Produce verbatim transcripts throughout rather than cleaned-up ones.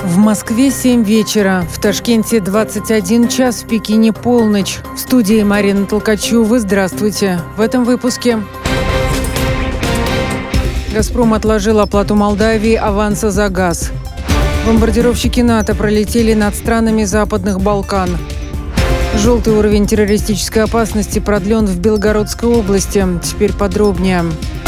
В Москве семь вечера, в Ташкенте двадцать один час, в Пекине полночь. В студии Марина Толкачева. Здравствуйте. В этом выпуске. «Газпром» отложил оплату Молдавии аванса за газ. Бомбардировщики НАТО пролетели над странами Западных Балкан. Желтый уровень террористической опасности продлен в Белгородской области. Теперь подробнее.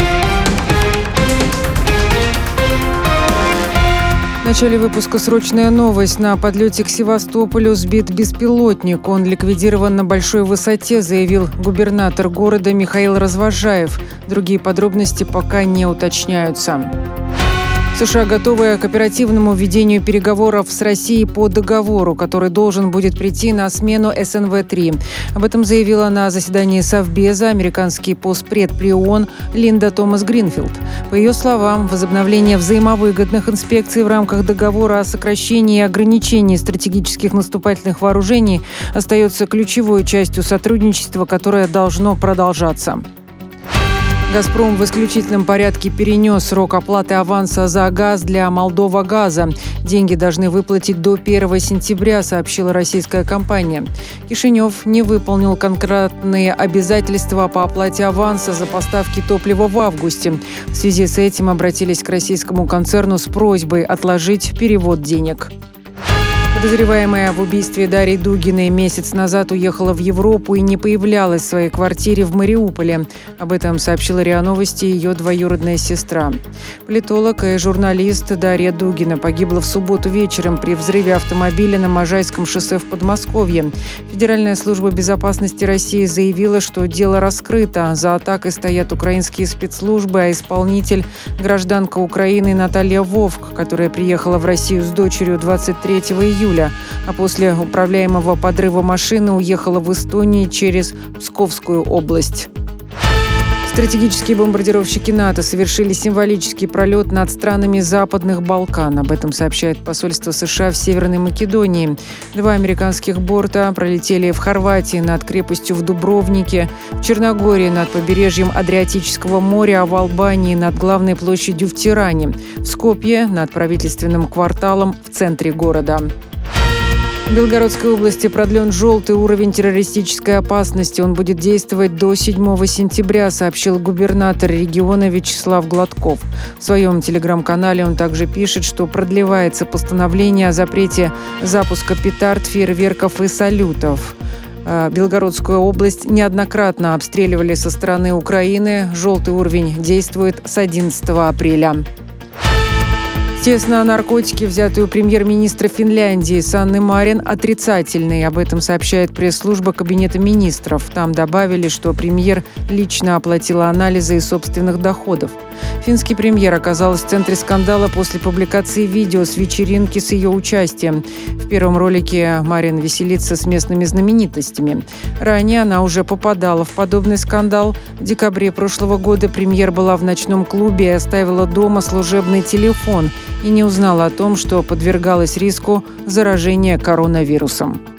В начале выпуска срочная новость. На подлете к Севастополю сбит беспилотник. Он ликвидирован на большой высоте, заявил губернатор города Михаил Развозжаев. Другие подробности пока не уточняются. США готовы к оперативному ведению переговоров с Россией по договору, который должен будет прийти на смену эс эн вэ три. Об этом заявила на заседании Совбеза американский постпред при ООН Линда Томас-Гринфилд. По ее словам, возобновление взаимовыгодных инспекций в рамках договора о сокращении и ограничении стратегических наступательных вооружений остается ключевой частью сотрудничества, которое должно продолжаться. «Газпром» в исключительном порядке перенес срок оплаты аванса за газ для «Молдова-газа». Деньги должны выплатить до первого сентября, сообщила российская компания. Кишинев не выполнил конкретные обязательства по оплате аванса за поставки топлива в августе. В связи с этим обратились к российскому концерну с просьбой отложить перевод денег. Подозреваемая в убийстве Дарьи Дугиной месяц назад уехала в Европу и не появлялась в своей квартире в Мариуполе. Об этом сообщила РИА Новости ее двоюродная сестра. Политолог и журналист Дарья Дугина погибла в субботу вечером при взрыве автомобиля на Можайском шоссе в Подмосковье. Федеральная служба безопасности России заявила, что дело раскрыто. За атакой стоят украинские спецслужбы, а исполнитель – гражданка Украины Наталья Вовк, которая приехала в Россию с дочерью двадцать третьего июля. А после управляемого подрыва машины уехала в Эстонию через Псковскую область. Стратегические бомбардировщики НАТО совершили символический пролет над странами Западных Балкан. Об этом сообщает посольство США в Северной Македонии. Два американских борта пролетели в Хорватии над крепостью в Дубровнике, в Черногории над побережьем Адриатического моря, а в Албании над главной площадью в Тиране, в Скопье над правительственным кварталом в центре города. В Белгородской области продлен желтый уровень террористической опасности. Он будет действовать до седьмого сентября, сообщил губернатор региона Вячеслав Гладков. В своем телеграм-канале он также пишет, что продлевается постановление о запрете запуска петард, фейерверков и салютов. Белгородскую область неоднократно обстреливали со стороны Украины. Желтый уровень действует с одиннадцатого апреля. Тест на наркотики, взятый у премьер-министра Финляндии Санны Марин, отрицательный. Об этом сообщает пресс-служба Кабинета министров. Там добавили, что премьер лично оплатила анализы из собственных доходов. Финский премьер оказалась в центре скандала после публикации видео с вечеринки с ее участием. В первом ролике Марин веселится с местными знаменитостями. Ранее она уже попадала в подобный скандал. В декабре прошлого года премьер была в ночном клубе и оставила дома служебный телефон и не узнала о том, что подвергалась риску заражения коронавирусом.